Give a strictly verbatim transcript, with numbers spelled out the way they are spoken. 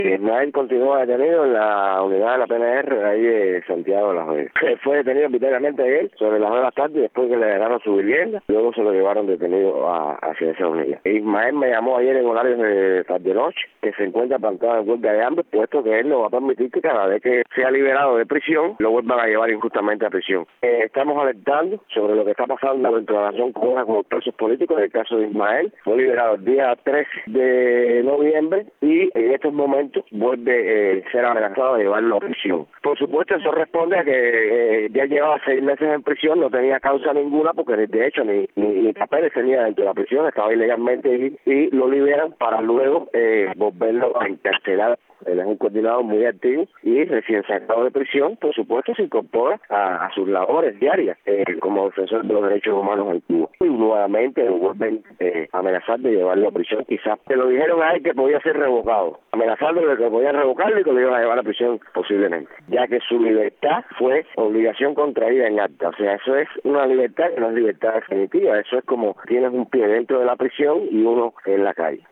Ismael continúa detenido en la unidad de la P N R ahí de Santiago de las Vegas. Fue detenido arbitrariamente ayer sobre las nueve de la tarde después que le ganaron su vivienda. Luego se lo llevaron detenido a, hacia esa unidad. Ismael me llamó ayer en horarios de tarde-noche que se encuentra plantado en huelga de hambre, puesto que él no va a permitir que cada vez que sea liberado de prisión lo vuelvan a llevar injustamente a prisión. Eh, estamos alertando sobre lo que está pasando dentro de la nación cubana con los presos políticos. En el caso de Ismael, fue liberado el día tres de noviembre y en estos momentos vuelve eh, a ser amenazado de llevarlo a prisión. Por supuesto, eso responde a que eh, ya llevaba seis meses en prisión, no tenía causa ninguna porque de hecho ni, ni, ni papeles tenía dentro de la prisión, estaba ilegalmente y, y lo liberan para luego eh, volverlo a encarcelar. Él es un coordinador muy activo y recién sacado de prisión, por supuesto, se incorpora a, a sus labores diarias eh, como defensor de los derechos humanos en Cuba. Y nuevamente lo vuelven eh, a amenazar de llevarlo a prisión. Quizás te lo dijeron a él que podía ser revocado, amenazando de que podía revocarlo y que lo iban a llevar a prisión posiblemente, ya que su libertad fue obligación contraída en acta. O sea, eso es una libertad que no es libertad definitiva, eso es como tienes un pie dentro de la prisión y uno en la calle.